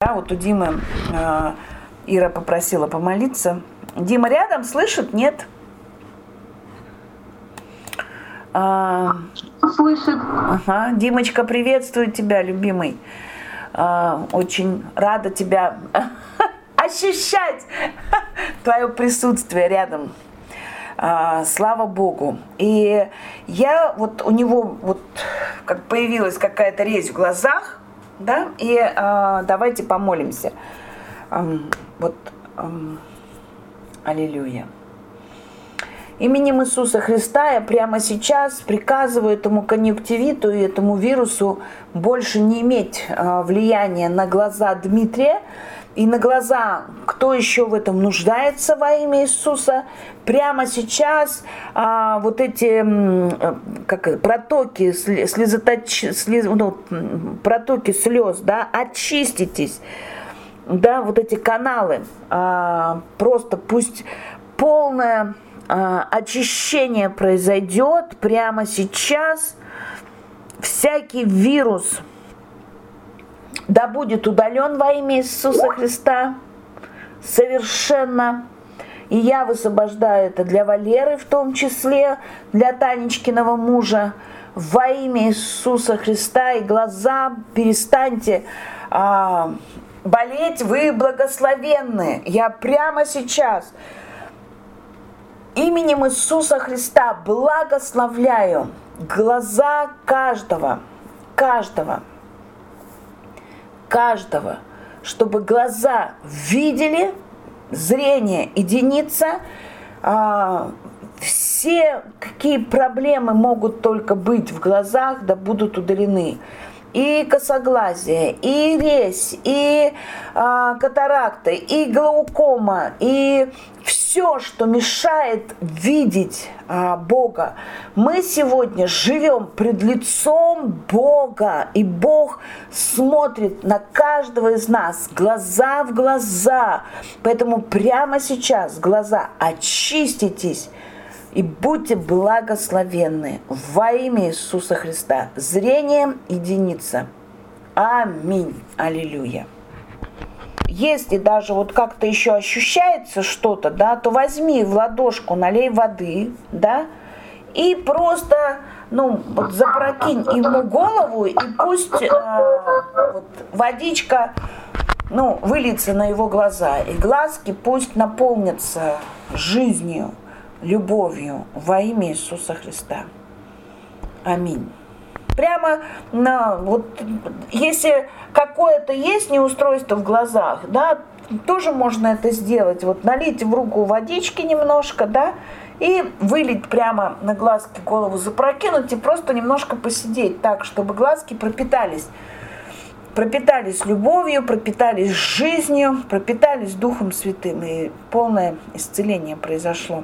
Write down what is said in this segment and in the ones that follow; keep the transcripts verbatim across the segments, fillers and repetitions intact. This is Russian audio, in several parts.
Да, вот у Димы э, Ира попросила помолиться. Дима рядом, слышит? Нет? А, Слышит. Ага. Димочка, приветствую тебя, любимый. А, очень рада тебя ощущать, твое присутствие рядом. А, слава Богу. И я вот у него вот как появилась какая-то резь в глазах, да, и а, давайте помолимся. А, вот, а, аллилуйя. Именем Иисуса Христа я прямо сейчас приказываю этому конъюнктивиту и этому вирусу больше не иметь а, влияния на глаза Дмитрия и на глаза, кто еще в этом нуждается во имя Иисуса. Прямо сейчас а, вот эти как, протоки, слезоточ, слез, ну, протоки слез, да, очиститесь, да, вот эти каналы, а, просто пусть полное а, очищение произойдет прямо сейчас. Всякий вирус да будет удален во имя Иисуса Христа совершенно. И я высвобождаю это для Валеры, в том числе для Танечкиного мужа, во имя Иисуса Христа. И глаза перестаньте а, болеть, вы благословенны. Я прямо сейчас именем Иисуса Христа благословляю глаза каждого, каждого, каждого, чтобы глаза видели, зрение единица, а, все какие проблемы могут только быть в глазах, да будут удалены. И косоглазие, и резь, и а, катаракты, и глаукома, и все, что мешает видеть а, Бога. Мы сегодня живем пред лицом Бога, и Бог смотрит на каждого из нас глаза в глаза. Поэтому прямо сейчас глаза очиститесь и будьте благословенны во имя Иисуса Христа. Зрение единица. Аминь. Аллилуйя. Если даже вот как-то еще ощущается что-то, да, то возьми в ладошку, налей воды, да, и просто, ну, вот запрокинь ему голову, и пусть э, вот, водичка, ну, выльется на его глаза, и глазки пусть наполнятся жизнью, любовью во имя Иисуса Христа. Аминь. Прямо на, вот, если какое-то есть неустройство в глазах, да, тоже можно это сделать. Вот налить в руку водички немножко, да, и вылить прямо на глазки, голову запрокинуть и просто немножко посидеть так, чтобы глазки пропитались. пропитались любовью, пропитались жизнью, пропитались Духом Святым, и полное исцеление произошло.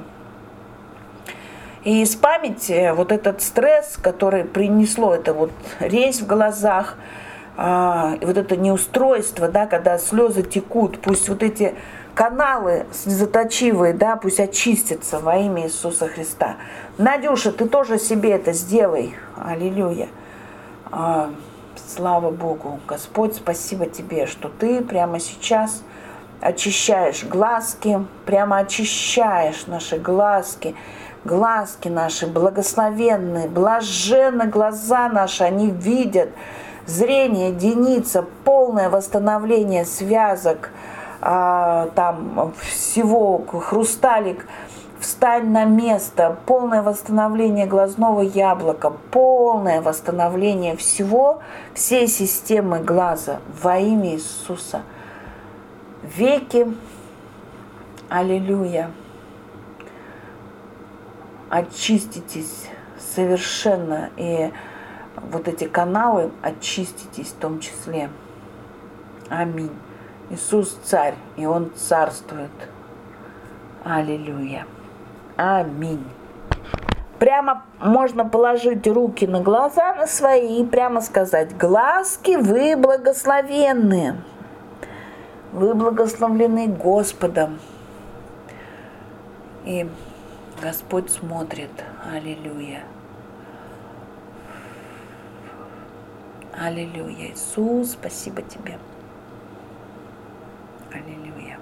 И из памяти вот этот стресс, который принесло это вот резь в глазах, а, и вот это неустройство, да, когда слезы текут, пусть вот эти каналы слезоточивые, да, пусть очистятся во имя Иисуса Христа. Надюша, ты тоже себе это сделай. Аллилуйя. А, слава Богу. Господь, спасибо тебе, что ты прямо сейчас очищаешь глазки, прямо очищаешь наши глазки, глазки наши благословенные, блаженны глаза наши, они видят, зрение единица, полное восстановление связок, а, там всего, хрусталик, встань на место, полное восстановление глазного яблока, полное восстановление всего, всей системы глаза во имя Иисуса. Веки, аллилуйя, очиститесь совершенно, и вот эти каналы очиститесь в том числе. Аминь. Иисус царь, и Он царствует. Аллилуйя. Аминь. Прямо можно положить руки на глаза на свои и прямо сказать: глазки, вы благословенны. Вы благословлены Господом. И Господь смотрит. Аллилуйя. Аллилуйя. Иисус, спасибо тебе. Аллилуйя.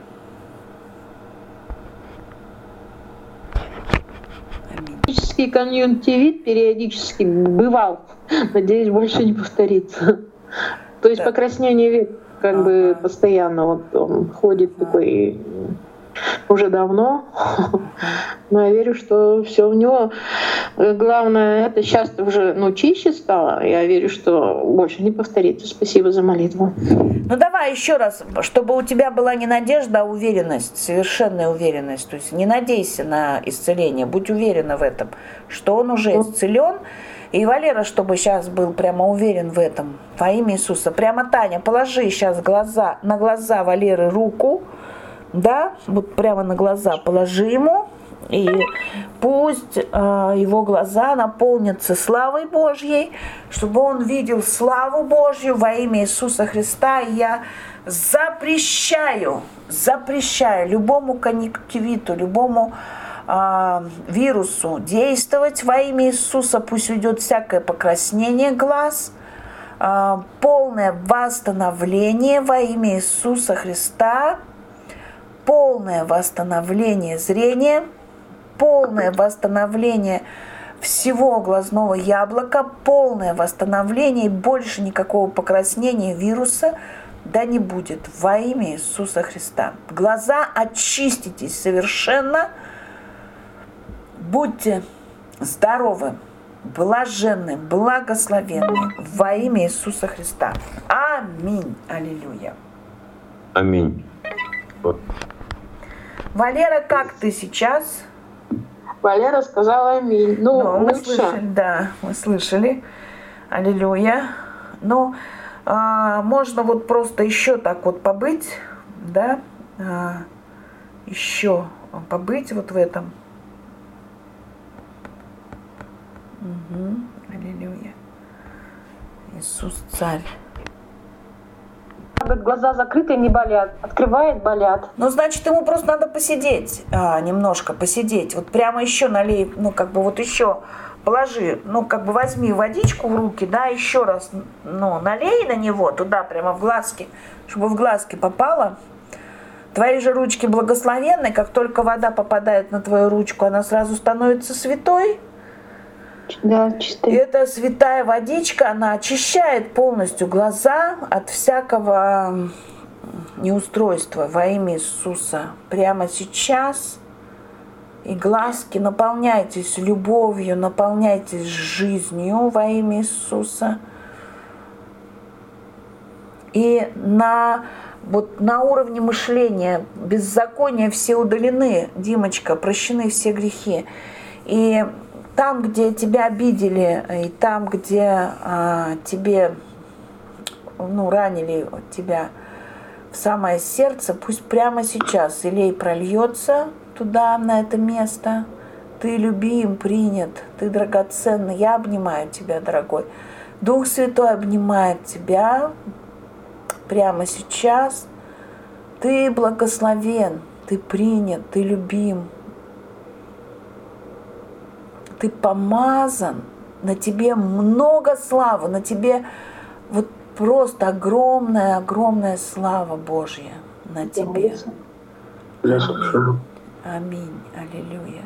Периодический конъюнктивит периодически бывал. Надеюсь, больше не повторится. То есть Да. покраснение век как Ага. бы постоянно вот он ходит такой уже давно. Но я верю, что все у него. Главное, это сейчас уже ну, чище стало. Я верю, что больше не повторится. Спасибо за молитву. Ну давай еще раз, чтобы у тебя была не надежда, а уверенность, совершенная уверенность. То есть не надейся на исцеление, будь уверена в этом, что он уже исцелен. И Валера, чтобы сейчас был прямо уверен в этом, во имя Иисуса. Прямо, Таня, положи сейчас глаза, на глаза Валеры руку, да, вот прямо на глаза положи ему, и пусть э, его глаза наполнятся славой Божьей, чтобы он видел славу Божью во имя Иисуса Христа. И я запрещаю, запрещаю любому конъюнктивиту, любому э, вирусу действовать во имя Иисуса. Пусть уйдет всякое покраснение глаз, э, полное восстановление во имя Иисуса Христа, полное восстановление зрения, полное восстановление всего глазного яблока, полное восстановление, и больше никакого покраснения вируса да не будет во имя Иисуса Христа. Глаза очиститесь совершенно, будьте здоровы, блаженны, благословенны во имя Иисуса Христа. Аминь. Аллилуйя. Аминь. Вот. Валера, как ты сейчас? Валера сказала аминь. Ну, Ну, мы лучше. слышали, да, мы слышали. Аллилуйя. Ну, а, можно вот просто еще так вот побыть, да, а, еще побыть вот в этом. Угу. Аллилуйя. Иисус царь. Говорит, глаза закрыты, не болят. Открывает, болят. Ну, значит, ему просто надо посидеть, а, немножко посидеть. Вот прямо еще налей, ну, как бы вот еще положи, ну, как бы возьми водичку в руки, да, еще раз, ну, налей на него туда, прямо в глазки, чтобы в глазки попало. Твои же ручки благословенны, как только вода попадает на твою ручку, она сразу становится святой. Да, И чистые. эта святая водичка, она очищает полностью глаза от всякого неустройства во имя Иисуса. Прямо сейчас и глазки наполняйтесь любовью, наполняйтесь жизнью во имя Иисуса. И на, вот на уровне мышления беззакония все удалены, Димочка, прощены все грехи. И там, где тебя обидели, и там, где а, тебе, ну, ранили тебя в самое сердце, пусть прямо сейчас илей прольется туда, на это место. Ты любим, принят, ты драгоценный. Я обнимаю тебя, дорогой. Дух Святой обнимает тебя прямо сейчас. Ты благословен, ты принят, ты любим. Ты помазан, на тебе много славы, на тебе вот просто огромная-огромная слава Божья на тебе. Аминь. Аминь. Аллилуйя.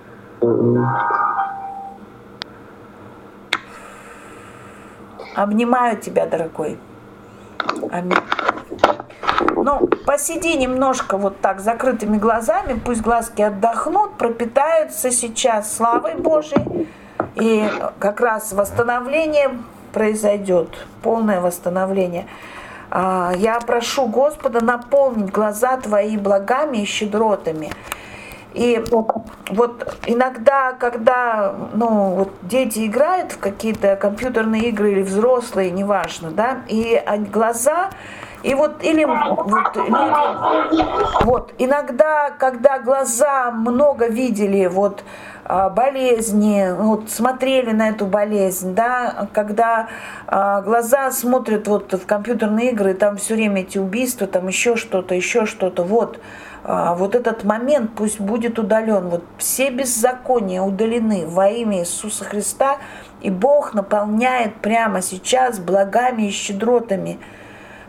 Обнимаю тебя, дорогой. Аминь. Ну, посиди немножко вот так закрытыми глазами, пусть глазки отдохнут, пропитаются сейчас славой Божией, и как раз восстановление произойдет, полное восстановление. Я прошу Господа наполнить глаза твои благами и щедротами. И вот иногда, когда, ну, вот дети играют в какие-то компьютерные игры или взрослые, неважно, да, и глаза, и вот, или вот люди, вот, иногда, когда глаза много видели, вот, болезни, вот, смотрели на эту болезнь, да, когда а, глаза смотрят вот в компьютерные игры, там все время эти убийства, там еще что-то, еще что-то, вот, а, вот этот момент пусть будет удален, вот все беззакония удалены во имя Иисуса Христа, и Бог наполняет прямо сейчас благами и щедротами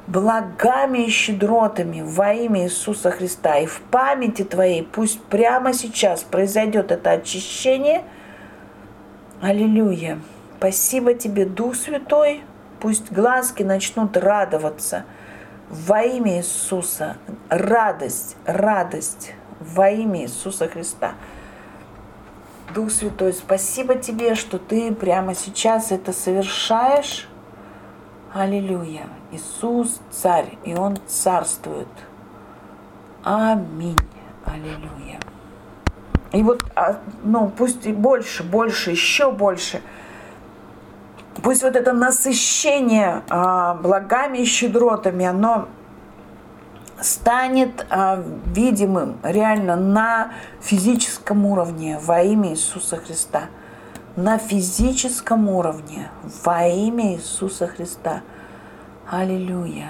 благами и щедротами во имя Иисуса Христа. И в памяти твоей пусть прямо сейчас произойдет это очищение. Аллилуйя. Спасибо тебе, Дух Святой. Пусть глазки начнут радоваться во имя Иисуса. Радость, радость во имя Иисуса Христа. Дух Святой, спасибо тебе, что ты прямо сейчас это совершаешь. Аллилуйя. Иисус царь, и Он царствует. Аминь. Аллилуйя. И вот, ну, пусть и больше, больше, еще больше. Пусть вот это насыщение а, благами и щедротами, оно станет а, видимым реально на физическом уровне во имя Иисуса Христа. На физическом уровне во имя Иисуса Христа. Аллилуйя.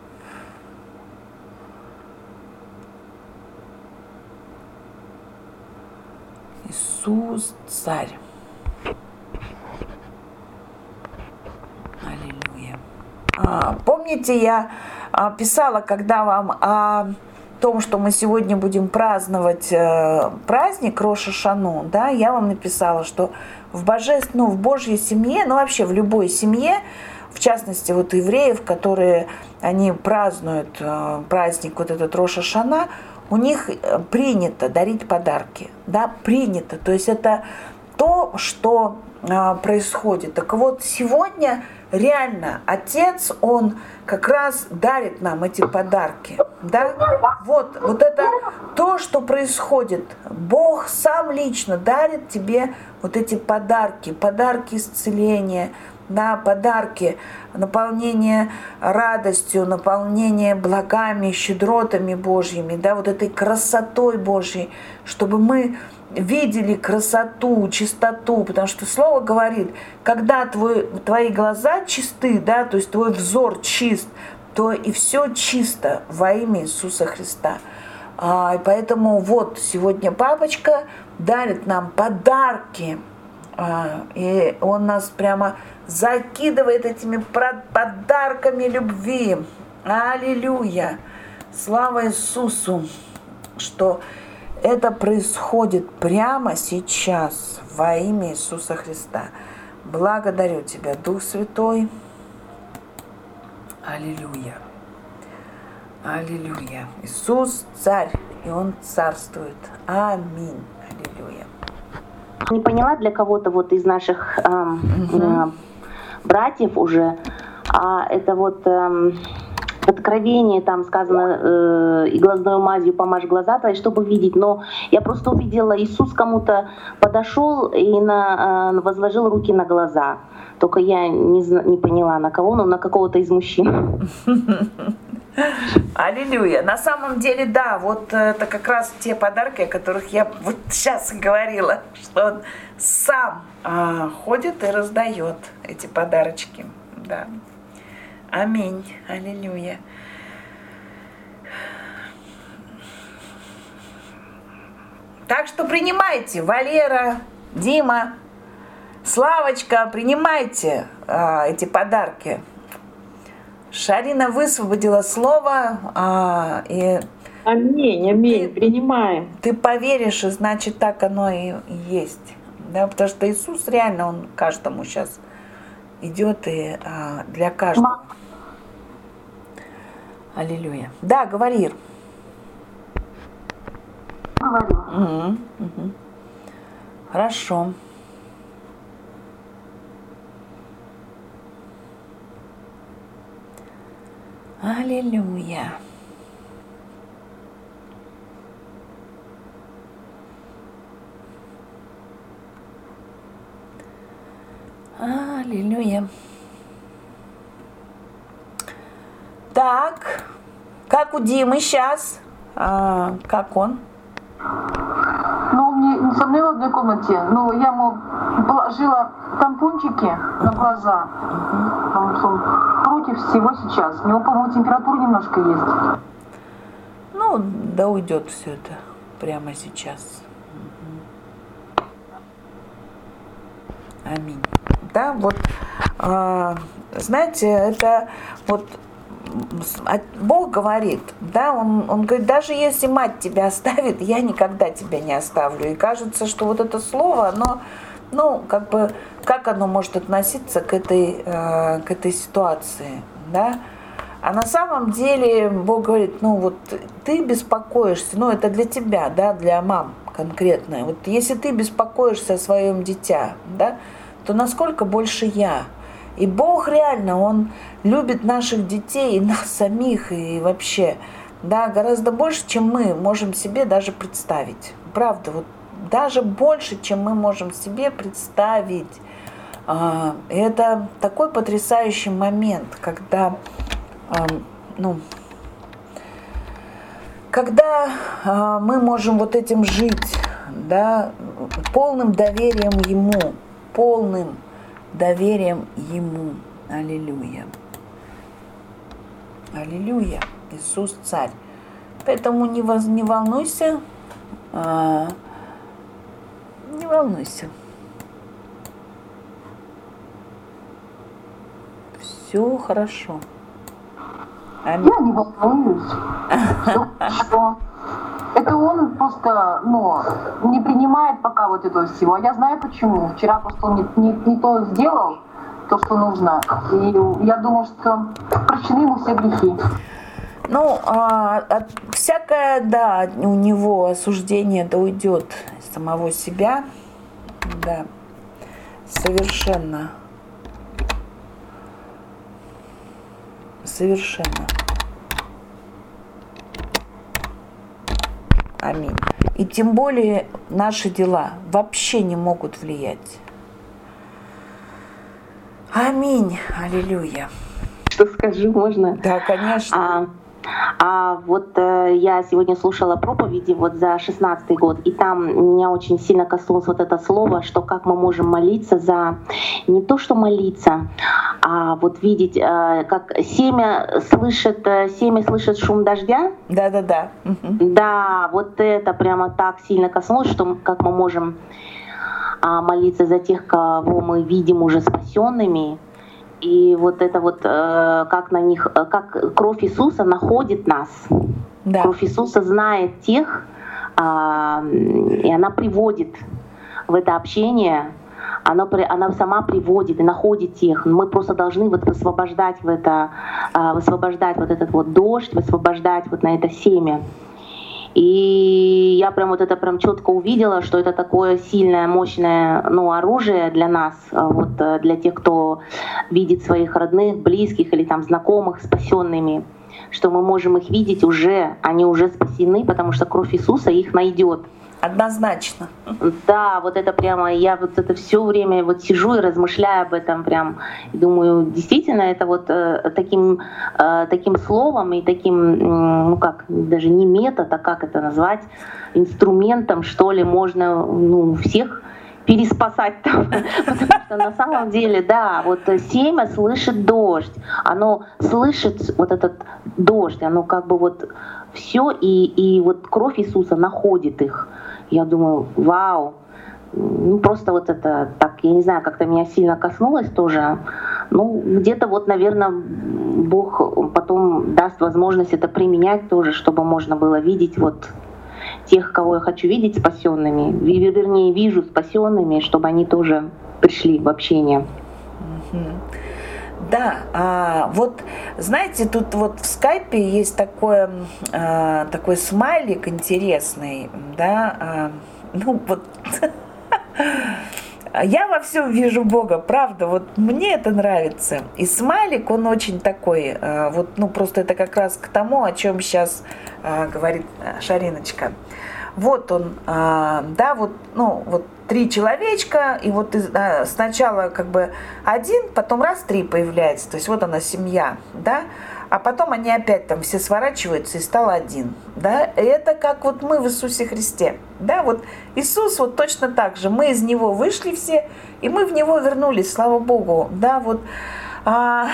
Иисус царь. Аллилуйя. А, помните, я а, писала, когда вам о том, что мы сегодня будем праздновать э, праздник Рош ха-Шану, да, я вам написала, что в божественной, ну, в Божьей семье, ну вообще в любой семье, в частности вот евреев, которые они празднуют э, праздник вот этот Рош ха-Шана, у них принято дарить подарки, да, принято, то есть это то, что э, происходит. Так вот сегодня реально Отец, Он как раз дарит нам эти подарки, да, вот, вот это то, что происходит. Бог сам лично дарит тебе вот эти подарки, подарки исцеления, да, подарки наполнения радостью, наполнения благами, щедротами Божьими, да, вот этой красотой Божьей, чтобы мы видели красоту, чистоту, потому что Слово говорит, когда твой, твои глаза чисты, да, то есть твой взор чист, то и все чисто во имя Иисуса Христа. А, и поэтому вот сегодня папочка дарит нам подарки, а, и он нас прямо закидывает этими подарками любви. Аллилуйя! Слава Иисусу, что это происходит прямо сейчас во имя Иисуса Христа. Благодарю Тебя, Дух Святой. Аллилуйя. Аллилуйя. Иисус царь, и Он царствует. Аминь. Аллилуйя. Не поняла, для кого-то вот из наших эм, угу. э, братьев уже, а это вот эм, откровение, там сказано, э, и глазной мазью помажь глаза твои, чтобы видеть. Но я просто увидела, Иисус кому-то подошел и на, э, возложил руки на глаза. Только я не, не поняла, на кого, но на какого-то из мужчин. Аллилуйя. На самом деле, да, вот это как раз те подарки, о которых я вот сейчас говорила, что он сам а, ходит и раздает эти подарочки. Да. Аминь. Аллилуйя. Так что принимайте, Валера, Дима, Славочка, принимайте а, эти подарки. Шарина высвободила слово, а, и аминь, аминь, ты, принимаем. Ты поверишь, и значит так оно и есть. Да, потому что Иисус реально, Он каждому сейчас идет и а, для каждого. Аллилуйя. Да, говори, Ир. Говорю. Угу, угу. Хорошо. Аллилуйя. Аллилуйя. Так, как у Димы сейчас? А, как он? Ну, он не, не со мной в одной комнате, но я ему положила тампончики на глаза, потому что он против всего сейчас. У него, по-моему, температура немножко есть. Ну, да уйдет все это прямо сейчас. Аминь. Да, вот, э, знаете, это вот Бог говорит, да, он, он говорит, даже если мать тебя оставит, я никогда тебя не оставлю. И кажется, что вот это слово, оно, ну, как бы, как оно может относиться к этой, э, к этой ситуации, да? А на самом деле Бог говорит, ну вот ты беспокоишься, ну это для тебя, да, для мам конкретно. Вот если ты беспокоишься о своем дитя, да, то насколько больше я. И Бог реально, Он любит наших детей и нас самих, и вообще, да, гораздо больше, чем мы можем себе даже представить. Правда, вот даже больше, чем мы можем себе представить. Это такой потрясающий момент, когда, ну, когда мы можем вот этим жить, да, полным доверием Ему, полным доверием Ему. Аллилуйя. Аллилуйя. Иисус Царь. Поэтому не, воз, не волнуйся. А, не волнуйся. Все хорошо. Аминь. Я не волнуюсь. Все хорошо. Это он просто, ну, не принимает пока вот этого всего. А я знаю почему. Вчера просто он не, не, не то сделал, то, что нужно. И я думаю, что прощены ему все грехи. Ну, а, от, всякое, да, у него осуждение да уйдет из самого себя. Да, совершенно. Совершенно. Аминь. И тем более наши дела вообще не могут влиять. Аминь. Аллилуйя. Что скажу, можно? Да, конечно. А, а вот э, я сегодня слушала проповеди вот за шестнадцатый год, и там меня очень сильно коснулось вот это слово, что как мы можем молиться за не то, что молиться, а вот видеть, э, как семя слышит, э, семя слышит шум дождя. Да-да-да. Угу. Да, вот это прямо так сильно коснулось, что как мы можем а, молиться за тех, кого мы видим уже спасенными. И вот это вот, э, как на них, как кровь Иисуса находит нас. Да. Кровь Иисуса знает тех, э, и она приводит в это общение, она, она сама приводит и находит тех. Мы просто должны вот высвобождать, в это, э, высвобождать вот этот вот дождь, высвобождать вот на это семя. И я прям вот это прям четко увидела, что это такое сильное, мощное, ну, оружие для нас, вот, для тех, кто видит своих родных, близких или там знакомых спасенными, что мы можем их видеть уже, они уже спасены, потому что кровь Иисуса их найдет. Однозначно. Да, вот это прямо, я вот это все время вот сижу и размышляю об этом прям, и думаю, действительно, это вот э, таким, э, таким словом и таким, э, ну как, даже не метод, а как это назвать, инструментом, что ли, можно, ну, всех переспасать там. Потому что на самом деле, да, вот семя слышит дождь, оно слышит вот этот дождь, оно как бы вот все, и, и вот кровь Иисуса находит их. Я думаю, вау, ну просто вот это так, я не знаю, как-то меня сильно коснулось тоже. Ну, где-то вот, наверное, Бог потом даст возможность это применять тоже, чтобы можно было видеть вот тех, кого я хочу видеть спасенными, вернее, вижу спасенными, чтобы они тоже пришли в общение. Да, а, вот знаете, тут вот в скайпе есть такое, а, такой смайлик интересный, да, а, ну вот я во всем вижу Бога, правда, вот мне это нравится. И смайлик, он очень такой, а, вот, ну просто это как раз к тому, о чем сейчас а, говорит Шариночка. Вот он, а, да, вот, ну вот. Три человечка, и вот а, сначала как бы один, потом раз три появляется, то есть вот она семья, да, а потом они опять там все сворачиваются и стал один, да, и это как вот мы в Иисусе Христе, да, вот Иисус вот точно так же, мы из Него вышли все, и мы в Него вернулись, слава Богу, да, вот. А...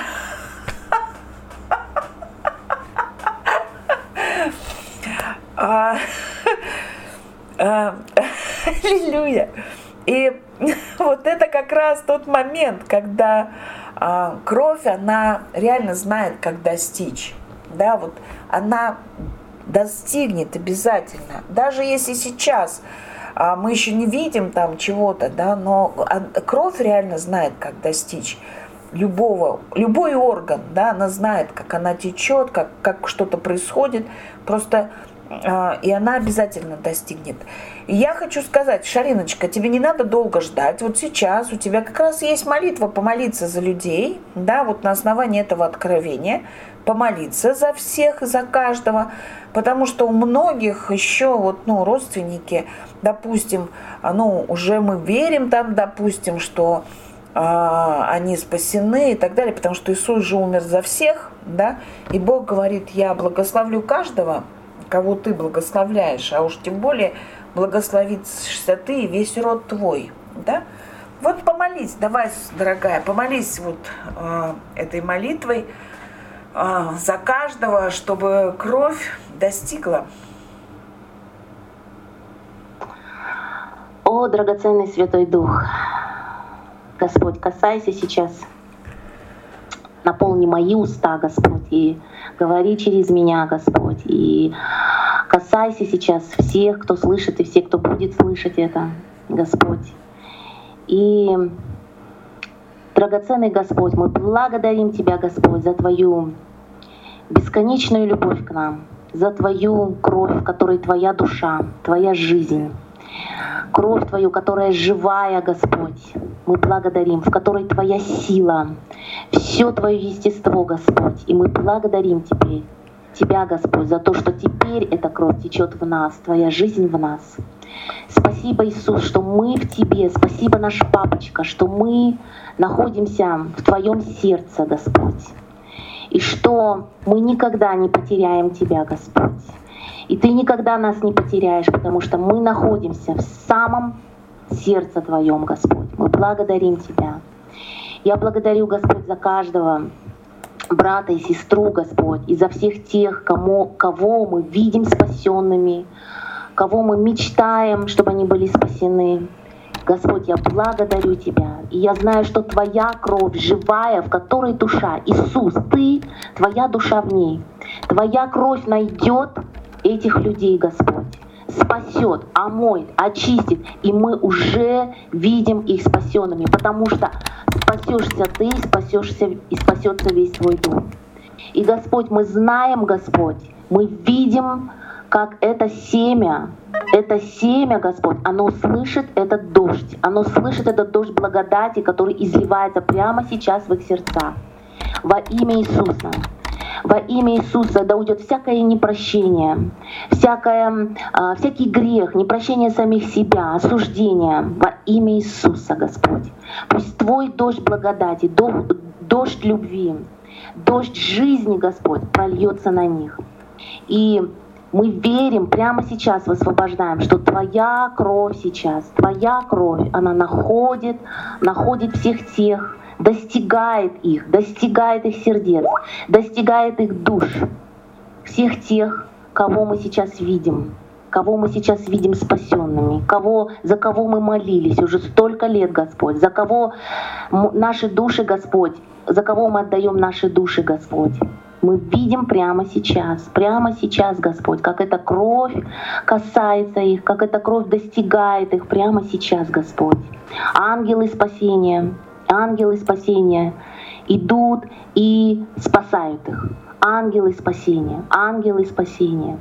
Аллилуйя. И вот это как раз тот момент, когда а, кровь, она реально знает, как достичь. Да, вот она достигнет обязательно. Даже если сейчас а, мы еще не видим там чего-то, да, но кровь реально знает, как достичь любого, любой орган, да, она знает, как она течет, как, как что-то происходит, просто а, и она обязательно достигнет. И я хочу сказать, Шариночка, тебе не надо долго ждать. Вот сейчас у тебя как раз есть молитва помолиться за людей, да, вот на основании этого откровения, помолиться за всех и за каждого, потому что у многих еще вот, ну, родственники, допустим, ну, уже мы верим там, допустим, что а, они спасены и так далее, потому что Иисус же умер за всех, да, и Бог говорит: я благословлю каждого, кого ты благословляешь, а уж тем более благословишься ты и весь род твой, да. Вот помолись, давай, дорогая, помолись вот э, этой молитвой э, за каждого, чтобы кровь достигла. О, драгоценный Святой Дух, Господь, касайся сейчас, наполни мои уста, Господь, и говори через меня, Господь, и касайся сейчас всех, кто слышит, и всех, кто будет слышать это, Господь. И, драгоценный Господь, мы благодарим Тебя, Господь, за Твою бесконечную любовь к нам, за Твою кровь, в которой Твоя душа, Твоя жизнь, кровь Твою, которая живая, Господь. Мы благодарим, в которой Твоя сила, все Твое естество, Господь. И мы благодарим Теперь Тебя, Господь, за то, что теперь эта кровь течет в нас, Твоя жизнь в нас. Спасибо, Иисус, что мы в Тебе. Спасибо, наш Папочка, что мы находимся в Твоем сердце, Господь. И что мы никогда не потеряем Тебя, Господь. И Ты никогда нас не потеряешь, потому что мы находимся в самом сердце Твоем, Господь. Мы благодарим Тебя. Я благодарю, Господь, за каждого брата и сестру, Господь, и за всех тех, кому, кого мы видим спасенными, кого мы мечтаем, чтобы они были спасены. Господь, я благодарю Тебя. И я знаю, что Твоя кровь живая, в которой душа. Иисус, Ты, Твоя душа в ней. Твоя кровь найдет этих людей, Господь. Спасет, омоет, очистит. И мы уже видим их спасенными, потому что спасешься ты, спасешься и спасется весь твой дом. И, Господь, мы знаем, Господь, мы видим, как это семя, это семя, Господь, оно слышит этот дождь, оно слышит этот дождь благодати, который изливается прямо сейчас в их сердца. Во имя Иисуса. Во имя Иисуса да уйдет всякое непрощение, всякое, а, всякий грех, непрощение самих себя, осуждение. Во имя Иисуса, Господь. Пусть Твой дождь благодати, дождь любви, дождь жизни, Господь, прольется на них. И мы верим, прямо сейчас высвобождаем, что Твоя кровь сейчас, Твоя кровь, она находит, находит всех тех, достигает их, достигает их сердец, достигает их душ, всех тех, кого мы сейчас видим, кого мы сейчас видим спасенными, кого, за кого мы молились уже столько лет, Господь, за кого наши души, Господь, за кого мы отдаем наши души, Господь. Мы видим прямо сейчас, прямо сейчас, Господь, как эта кровь касается их, как эта кровь достигает их прямо сейчас, Господь. Ангелы спасения, ангелы спасения идут и спасают их. Ангелы спасения, ангелы спасения.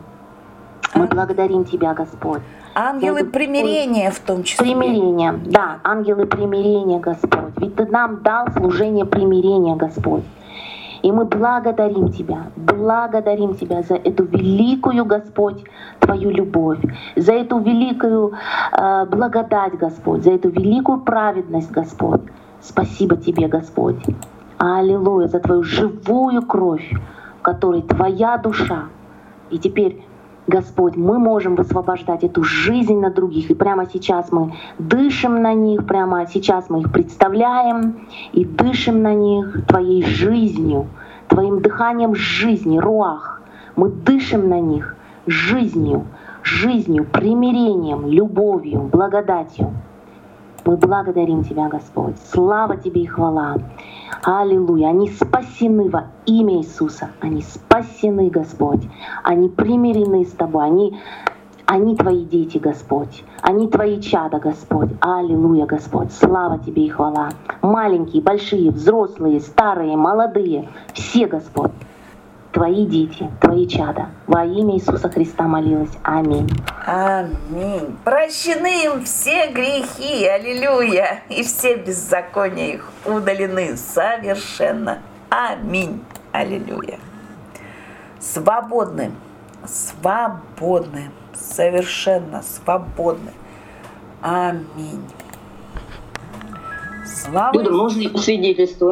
Мы благодарим Тебя, Господь. Ангелы примирения в том числе. Примирения, да, ангелы примирения, Господь. Ведь Ты нам дал служение примирения, Господь. И мы благодарим Тебя, благодарим Тебя за эту великую, Господь, Твою любовь, за эту великую э, благодать, Господь, за эту великую праведность, Господь. Спасибо Тебе, Господь. Аллилуйя, за Твою живую кровь, в которой Твоя душа. И теперь, Господь, мы можем высвобождать эту жизнь на других. И прямо сейчас мы дышим на них, прямо сейчас мы их представляем и дышим на них Твоей жизнью, Твоим дыханием жизни, руах. Мы дышим на них жизнью, жизнью, примирением, любовью, благодатью. Мы благодарим Тебя, Господь. Слава Тебе и хвала. Аллилуйя. Они спасены во имя Иисуса. Они спасены, Господь. Они примирены с Тобой. Они, они Твои дети, Господь. Они Твои чада, Господь. Аллилуйя, Господь. Слава Тебе и хвала. Маленькие, большие, взрослые, старые, молодые. Все, Господь. Твои дети, Твои чада. Во имя Иисуса Христа молилась. Аминь. Аминь. Прощены им все грехи, аллилуйя, и все беззакония их удалены совершенно. Аминь. Аллилуйя. Свободны, свободны, совершенно свободны. Аминь. Слава Люда, можно свидетельство?